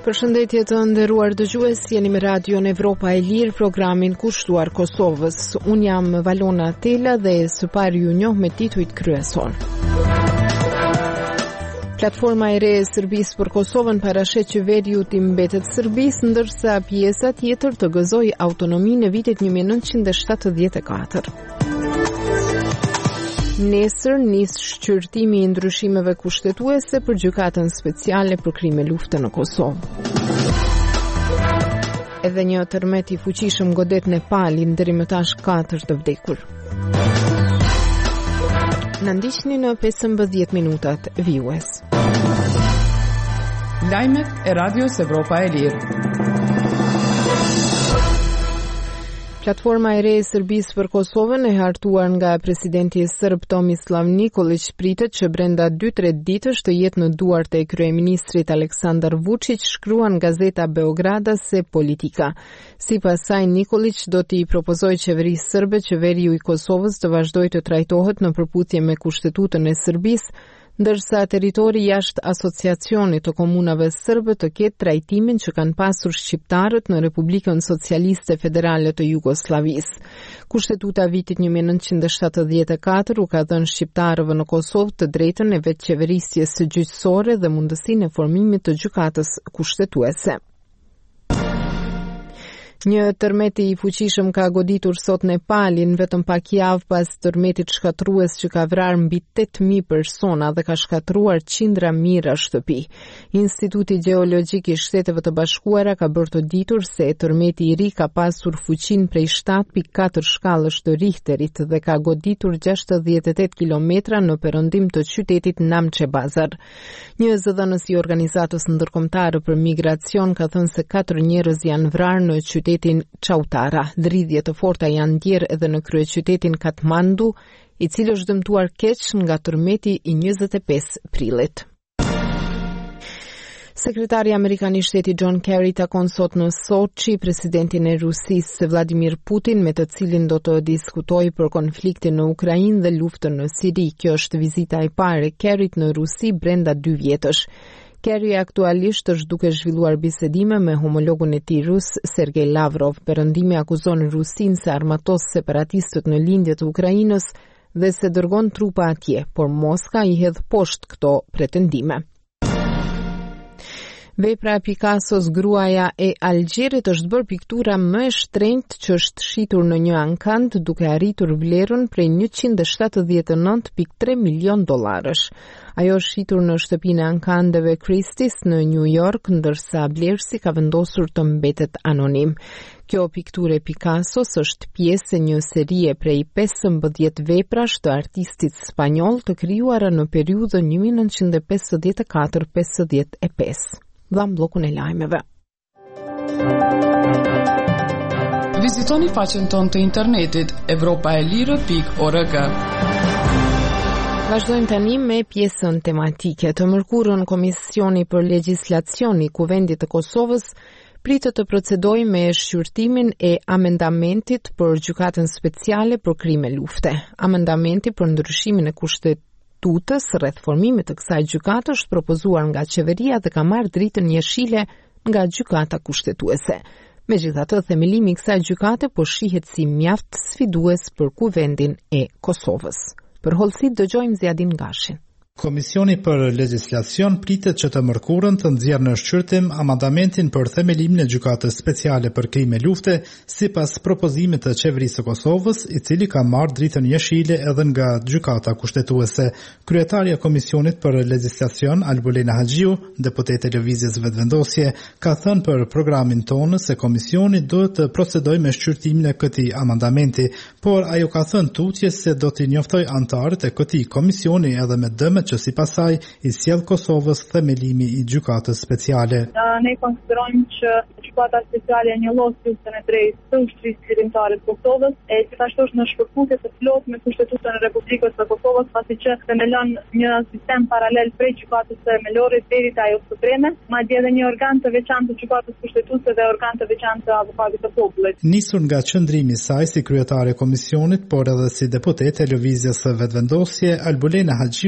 Përshëndetje të nderuar dëgjues, jeni me Radion Evropa e Lirë, programin kushtuar Kosovës. Unë jam Valona Tela dhe së pari ju njoh me titujt kryesor. Platforma e re e Serbisë për Kosovën parashet që veriu t'i mbetet Serbisë, ndërsa pjesa tjetër të gëzoi autonominë në vitet 1974. Nesër nis shqyrtimi i ndryshimeve kushtetuese për gjykatën speciale për krime lufte në Kosovë. Edhe një tërmet i fuqishëm godet Nepalin, deri më tash 4 të vdekur. Na ndiqni në 15 minutat vijues. Lajmet e Radios Evropa e Lirë. Platforma e re e Serbisë për Kosovën e hartuar nga presidenti serb Tomislav Nikolić pritet që brenda 2-3 ditësh të jetë në duart e kryeministrit Aleksandar Vučić, shkruan gazeta Beograda se Politika. Sipas saj, Nikolić do t'i propozojë qeverisë serbe që veriu i Kosovës të vazhdojë të trajtohet në përputhje me Kushtetutën e Serbisë, ndërsa territori jashtë asociacionit të komunave serbe të ketë trajtimin që kanë pasur shqiptarët në Republikën Socialiste Federale të Jugosllavisë. Kushtetuta vitit 1974 u ka dhënë shqiptarëve në Kosovë të drejtën e vetëqeverisjes së gjyqësore dhe mundësinë e formimit të gjykatës kushtetuese. Një tërmet i fuqishëm ka goditur sot Nepalin, vetëm pak javë pas tërmetit shkatrues që ka vrarë mbi 8.000 persona dhe ka shkatruar qindra mijëra shtëpi. Instituti Gjeologjik i Shteteve të Bashkuara ka bërë të ditur se tërmeti i ri ka pasur fuqinë prej 7.4 shkallësh të Richterit dhe ka goditur 68 kilometra në perëndim të qytetit Namche Bazar. Një zëdhënës i organizatës ndërkombëtare për migracion ka thënë se 4 njerëz janë vrarë në qytetin Çautara. Dridhje të forta janë ndjerë edhe në kryeqytetin Katmandu, i cili është dëmtuar keq nga tërmeti i 25 prillit. Sekretari Amerikan i Shtetit John Kerry takon sot në Sochi presidentin e Rusisë Vladimir Putin, me të cilin do të diskutojë për konfliktin në Ukrainë dhe luftën në Siri. Kjo është vizita e parë e Kerryt në Rusi brenda 2 vjetësh. Kerry aktualisht është duke zhvilluar bisedime me homologun e tij rus Sergej Lavrov. Perëndimi akuzon Rusinë se armatos separatistët në lindje të Ukrainës dhe se dërgon trupa atje, por Moska i hedh poshtë këto pretendime. Vepra e Picassos Gruaja e Algjerit është bërë piktura më e shtrenjtë që është shitur në një ankant, duke arritur vlerën prej 179.3 milion dollarësh. Ajo është shitur në shtëpinë e ankandeve Christie's në New York, ndërsa blerësi ka vendosur të mbetet anonim. Kjo pikturë e Picassos është pjesë e një serie prej 15 veprash të artistit spanjoll të krijuara në periudhën 1954-55. Dham bllokun e lajmeve. Vizitoni faqen tonë të internetit europaelire.org. Vazhdojmë tani me pjesën tematike. Të mërkurën Komisioni për Legjislacion i Kuvendit të Kosovës pritet të procedojë me shqyrtimin e amendamentit për gjykatën speciale për krime lufte. Amendamenti për ndryshimin e kushtetues rreth formimit të kësaj gjykate është propozuar nga qeveria dhe ka marrë dritën jeshile nga gjykata kushtetuese. Megjithatë, themelimi i kësaj gjykate po shihet si mjaft sfidues për Kuvendin e Kosovës. Për hollësi dëgjojmë Zjadin Gashin. Komisioni për Legjislacion pritet që të mërkurën të nxjerrë në shqyrtim amendamentin për themelimin e gjykatës speciale për krime lufte, sipas propozimit të qeverisë së Kosovës, i cili ka marrë dritën jeshile edhe nga gjykata kushtetuese. Kryetaria e Komisionit për Legjislacion, Albulena Haxhiu, deputete e Lëvizjes Vetëvendosje, ka thënë për programin tonë se komisioni duhet të procedojë me shqyrtimin e këtij amendamenti, por ajo ka thënë tutje se do t'i njoftojë anëtarët e këtij komisioni edhe me dëmet që si pasaj i sjell Kosovës themelimi i gjykatës speciale. Ne konsiderojmë që gjykata speciale e njollos luftën e drejtë të ushtrisë lirimtare të Kosovës e gjithashtu është në shpërfutje të plotë me Kushtetutën e Republikës së Kosovës, pasi që themelon një sistem paralel prej gjykatës themelore deri te ajo supreme, madje edhe një organ të veçantë të gjykatës kushtetuese dhe organ të veçantë të avokatit të popullit. Nisur nga qëndrimi i saj si kryetare e komisionit, por edhe si deputete e Lëvizjes së Vetëvendosje, Albulena Haxhiu ka theksuar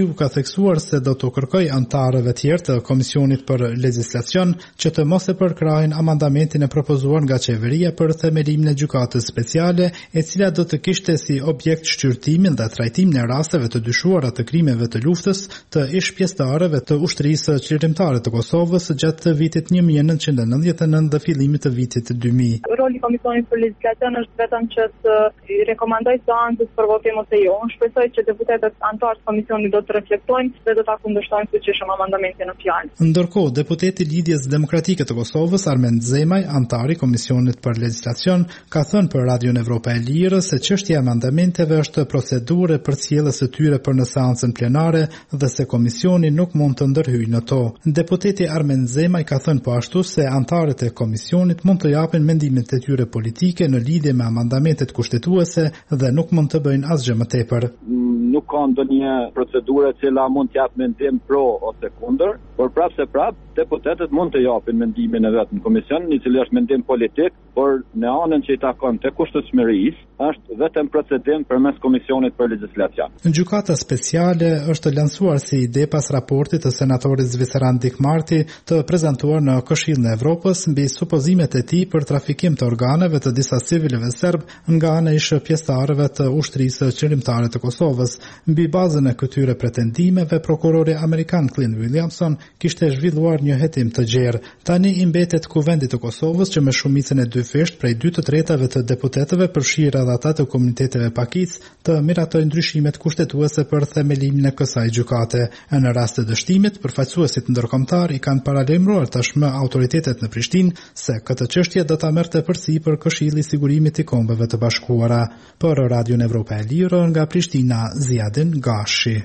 theksuar se do të kërkoj anëtarëve tjerë të Komisionit për Legjislacion që të mos e përkrahin amandamentin e propozuar nga qeveria për themelimin e gjykatës speciale, e cila do të kishte si objekt shqyrtimin dhe trajtimin e rasteve të dyshuara të krimeve të luftës të ish-pjesëtarëve të ushtrisë qlirimtare të Kosovës gjatë vitit 1999 dhe fillimit të vitit 2000. Roli i Komisionit për Legjislacion është vetëm që të rekomandoj seancës për votim ose jo. Unë shpresoj që deputetët anëtarë të Komisionit do të reflektojnë dhe do ta kundërshtojnë fuqishëm amandamentin në fjalë. Ndërkohë, deputeti i Lidhjes Demokratike të Kosovës, Armend Zemaj, antari i Komisionit për Legjislacion, ka thënë për Radion Evropa e Lirë se çështja e amendamenteve është procedurë përcjellës së tyre për në seancën plenare dhe se komisioni nuk mund të ndërhyjë në to. Deputeti Armend Zemaj ka thënë po ashtu se antarët e komisionit mund të japin mendimet e tyre politike në lidhje me amendamentet kushtetuese dhe nuk mund të bëjnë asgjë më tepër. Nuk ka ndonjë procedurë që mund të japë mendim pro ose kundër, por prapë deputetët mund të japin mendimin e vet në komision, i cili është mendim politik, por në anën që i takon të kushtëshmërisë, është vetëm procedim përmes Komisionit për Legjislacion. Gjykata speciale është lansuar si ide pas raportit të senatorit zviceran Dick Marty të prezantuar në Këshillin e Evropës mbi supozimet e tij për trafikim të organeve të disa civilëve serb nga ana e ish-pjesëtarëve të ushtrisë qlirimtare të Kosovës. Mbi bazën e këtyre pretendimeve, prokurori amerikan Clint Williamson kishte zhvilluar një hetim të gjerë. Tani i mbetet kuvendit të Kosovës që me shumicën e 2/3 prej 2/3 të deputetëve përfshirë edhe ata të komuniteteve pakic të miratojnë ndryshimet kushtetuese për themelimin e kësaj gjykate. Në rast të dështimit, përfaqësuesit ndërkombëtar i kanë paralajmëruar tashmë autoritetet në Prishtinë se këtë çështje do ta merrte përsipër Këshilli i Sigurimit i Kombeve të Bashkuara. Për Radion Evropa e Lirë nga Prishtina, Ziadin Gashi.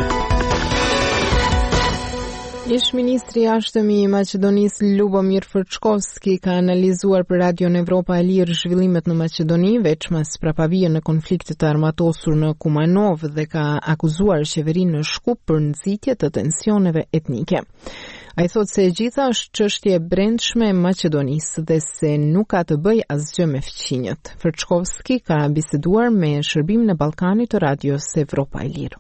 Ish-ministri i jashtëm i Maqedonisë Lubomir Frçkovski ka analizuar për Radion Evropa e Lirë zhvillimet në Maqedoni veçmas prapavije në konfliktet të armatosur në Kumanov dhe ka akuzuar qeverinë në Shkup për nxitje të tensioneve etnike. Ai thotë se e gjitha është çështje brendshme e Maqedonisë dhe se nuk ka të bëjë asgjë me fqinjët. Frçkovski ka biseduar me shërbimin e Ballkanit të Radios Evropa e Lirë.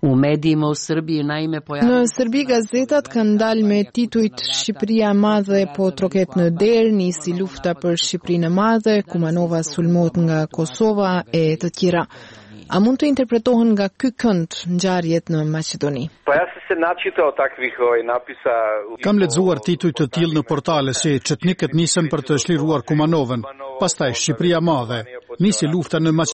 Në Serbi gazetat kanë dalë me titujt Shqipëria e Madhe po troket në derë, nisi lufta për Shqipërinë e Madhe, Kumanova sulmohet nga Kosova e të tjera. A mund të interpretohen nga ky kënd ngjarjet në Maqedoni? Kam lexuar tituj të tillë në portale si çetnikët nisën për të shliruar Kumanovën, pastaj Shqipëria e Madhe, nisi lufta në